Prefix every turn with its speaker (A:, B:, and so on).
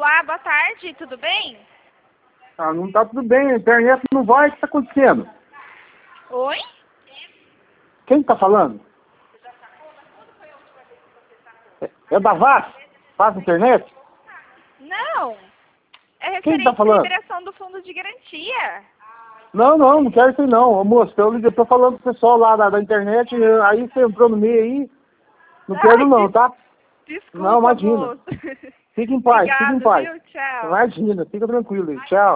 A: Olá, boa tarde, tudo bem?
B: Ah, não tá tudo bem, a internet não vai, o que tá acontecendo?
A: Oi?
B: Quem tá falando? É da VAS? VAS Internet?
A: Não, é
B: Quem tá
A: referente à
B: falando?
A: liberação do fundo de garantia.
B: Não quero isso aí não. Ô, moço, eu tô falando com o pessoal lá da internet, aí você entrou no meio aí. Não quero não, tá?
A: Desculpa,
B: Não, imagina.
A: moço.
B: Fique em paz, fique em
A: Obrigado,
B: paz.
A: viu? Tchau.
B: Imagina, fica tranquilo aí. Tchau.